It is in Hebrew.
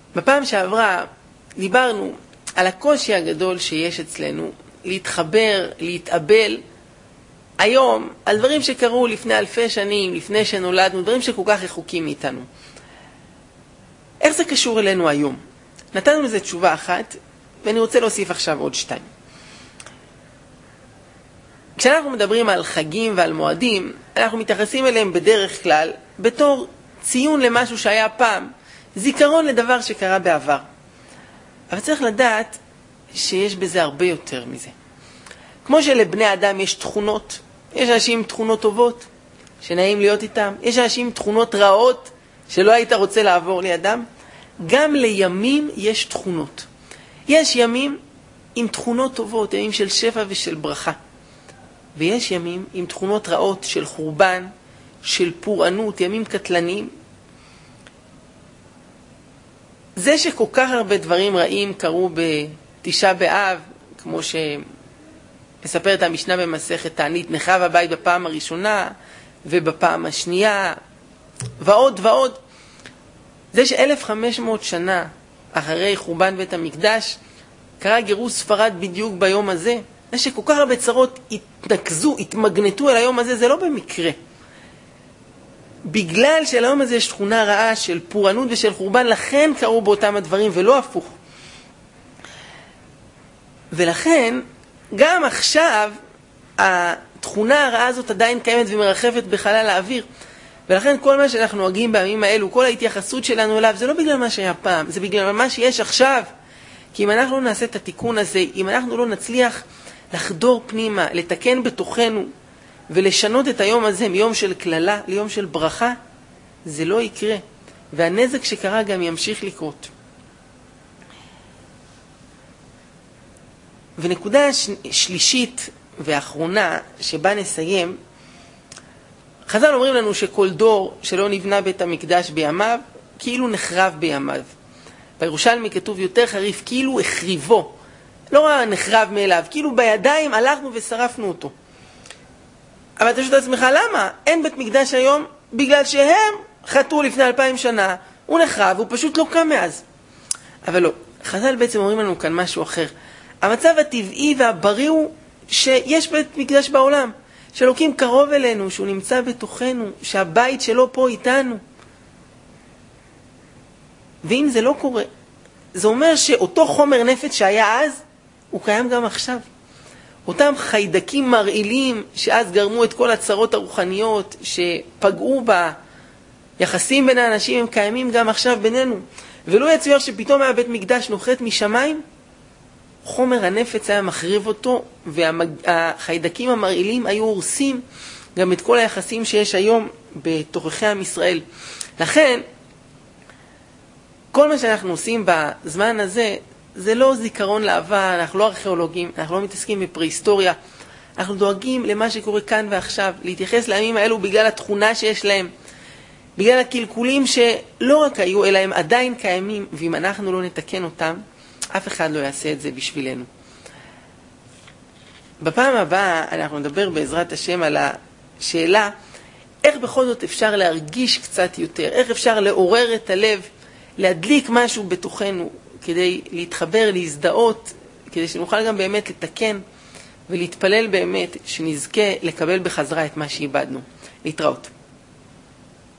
בפעם שעברה דיברנו על הקושי הגדול שיש אצלנו להתחבר, להתאבל היום על דברים שקרו לפני אלפי שנים, לפני שנולדנו, דברים שכל כך רחוקים מאיתנו. איך זה קשור אלינו היום? נתנו לזה תשובה אחת, ואני רוצה להוסיף עכשיו עוד 2. כשאנחנו מדברים על חגים ועל מועדים, אנחנו מתייחסים אליהם בדרך כלל בתור ציון למשהו שהיה פעם, זיכרון לדבר שקרה בעבר. אבל צריך לדעת שיש בזה הרבה יותר מזה. כמו שלבני אדם יש תכונות, יש אנשים עם תכונות טובות שנעים להיות איתם, יש אנשים עם תכונות רעות שלא היית רוצה לעבור לידם, גם לימים יש תכונות. יש ימים עם תכונות טובות, ימים של שפע ושל ברכה. ויש ימים עם תכונות רעות של חורבן, של פורענות, ימים קטלניים. זה שכל כך הרבה דברים רעים קרו בתשעה באב, כמו שמספרת המשנה במסכת תענית, נחרב הבית בפעם הראשונה ובפעם השנייה, ועוד ועוד. זה ש1500 שנה אחרי חורבן בית המקדש, קרה גירוש ספרד בדיוק ביום הזה. זה שכל כך הרבה צרות התנקזו, התמגנטו אל היום הזה, זה לא במקרה. בגלל שליום הזה יש תכונה רעה של פורענות ושל חורבן, לכן קרו באותם הדברים ולא הפוך. ולכן, גם עכשיו, התכונה הרעה הזאת עדיין קיימת ומרחפת בחלל האוויר. ולכן כל מה שאנחנו נוהגים בימים האלו, כל ההתייחסות שלנו אליו, זה לא בגלל מה שהיה פעם, זה בגלל מה שיש עכשיו. כי אם אנחנו לא נעשה את התיקון הזה, אם אנחנו לא נצליח לחדור פנימה, לתקן בתוכנו, ולשנות את היום הזה מיום של כללה ליום של ברכה, זה לא יקרה. והנזק שקרה גם ימשיך לקרות. ונקודה שלישית ואחרונה שבה נסיים, חז"ל אומרים לנו שכל דור שלא נבנה בית המקדש בימיו, כאילו נחרב בימיו. בירושלמי כתוב יותר חריף, כאילו החריבו. לא רק נחרב מאליו, כאילו בידיים הלכנו ושרפנו אותו. אבל אתה שואל את עצמך, למה? אין בית מקדש היום, בגלל שהם חטאו לפני 2000 שנה, הוא נחרב, הוא פשוט לא קם מאז. אבל לא, חז"ל בעצם אומרים לנו כאן משהו אחר. המצב הטבעי והבריא הוא שיש בית מקדש בעולם, שאלוקים קרוב אלינו, שהוא נמצא בתוכנו, שהבית שלו פה איתנו. ואם זה לא קורה, זה אומר שאותו חומר נפץ שהיה אז, הוא קיים גם עכשיו. אותם חיידקים מרעילים שאז גרמו את כל הצרות הרוחניות שפגעו ביחסים בין האנשים, הם קיימים גם עכשיו בינינו. ולא יצויר שפתאום היה בית מקדש נוחת משמיים, חומר הנפץ היה מחריב אותו, והחיידקים המרעילים היו הורסים גם את כל היחסים שיש היום בתוככי עם ישראל. לכן, כל מה שאנחנו עושים בזמן הזה, זה לא זיכרון לעבר, אנחנו לא ארכיאולוגים, אנחנו לא מתעסקים בפרה-היסטוריה, אנחנו דואגים למה שקורה כאן ועכשיו, להתייחס לימים האלו בגלל התכונה שיש להם, בגלל הקלקולים שלא רק היו, אלא הם עדיין קיימים, ואם אנחנו לא נתקן אותם, אף אחד לא יעשה את זה בשבילנו. בפעם הבאה אנחנו נדבר בעזרת השם על השאלה, איך בכל זאת אפשר להרגיש קצת יותר, איך אפשר לעורר את הלב, להדליק משהו בתוכנו, כדי להתחבר, להזדהות, כדי שנוכל גם באמת לתקן ולהתפלל באמת שנזכה לקבל בחזרה את מה שאיבדנו. להתראות.